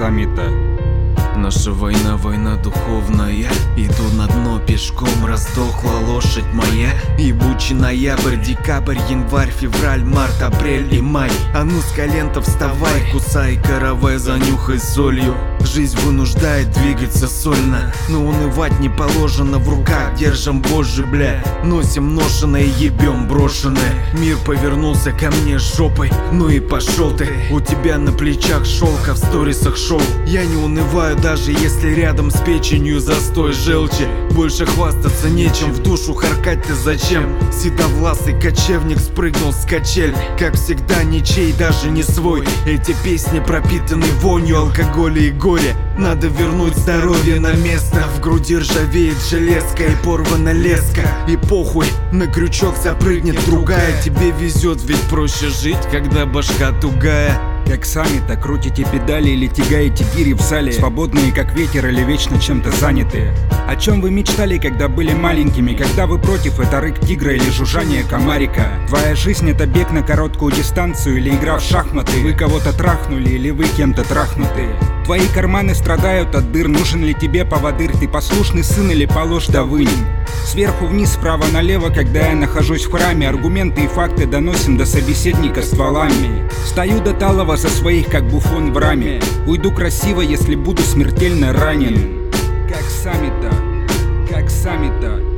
саммита. Наша война, война духовная. Иду на дно пешком, раздохла лошадь моя. Ебучий ноябрь, декабрь, январь, февраль, март, апрель и май. А ну с колен-то вставай, кусай каравай, занюхай солью. Жизнь вынуждает двигаться сольно, но унывать не положено. В руках держим Божий, бля, носим ношеное, ебем брошенное. Мир повернулся ко мне жопой, ну и пошел ты. У тебя на плечах шелка, в сторисах шоу. Я не унываю, даже если рядом с печенью застой желчи. Больше хвастаться нечем, в душу харкать ты зачем? Седовласый кочевник спрыгнул с качель, как всегда ничей, даже не свой. Эти песни пропитаны вонью алкоголя и горя. Надо вернуть здоровье на место. В груди ржавеет железка и порвана леска. И похуй, на крючок запрыгнет другая. Тебе везет, ведь проще жить, когда башка тугая. Как саммита, крутите педали или тягаете гири в зале. Свободные как ветер или вечно чем-то занятые. О чем вы мечтали, когда были маленькими? Когда вы против, это рык тигра или жужжание комарика. Твоя жизнь — это бег на короткую дистанцию или игра в шахматы. Вы кого-то трахнули или вы кем-то трахнуты. Твои карманы страдают от дыр. Нужен ли тебе поводырь? Ты послушный сын или положь да вынь? Сверху вниз, справа налево, когда я нахожусь в храме. Аргументы и факты доносим до собеседника стволами. Стою до талого за своих, как буфон в раме. Уйду красиво, если буду смертельно ранен. Как саммита, как саммита.